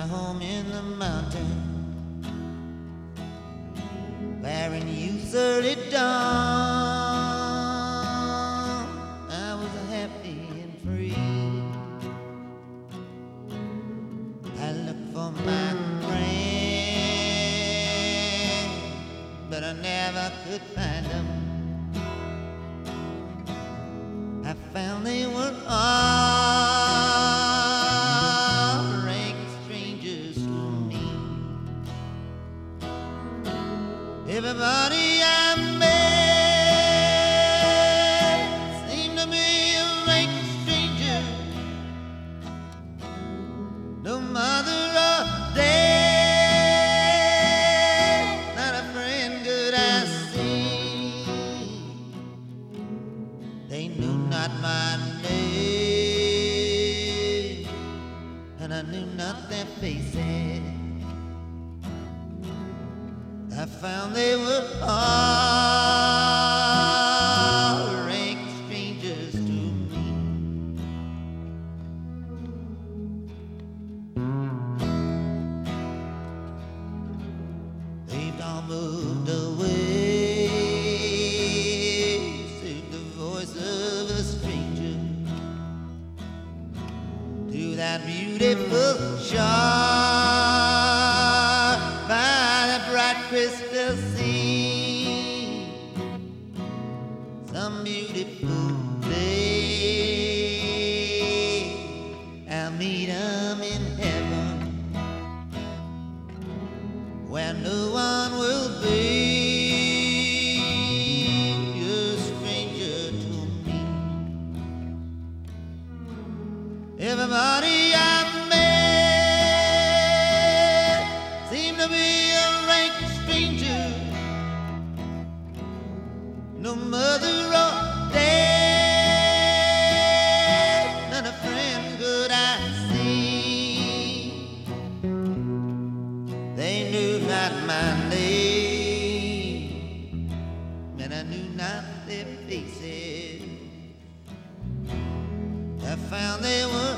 home in the mountain, where in youth's early dawn I was happy and free. I looked for my friend, but I never could find them. I found they were all rank strangers to me. Everybody I met seemed to be a rank stranger. No mother or dad, not a friend could I see. They knew not my name, and I knew not their faces. I found they were all rank strangers to me. They've all moved away, save the voice of a stranger, to that beautiful shore by the bright crystal sea. Some beautiful day I'll meet 'em in heaven, where no one will be a stranger to me. Everybody I met seemed to be a rank stranger. No mother or dad, not a friend could I see. They knew not my name, and I knew not their faces. I found they were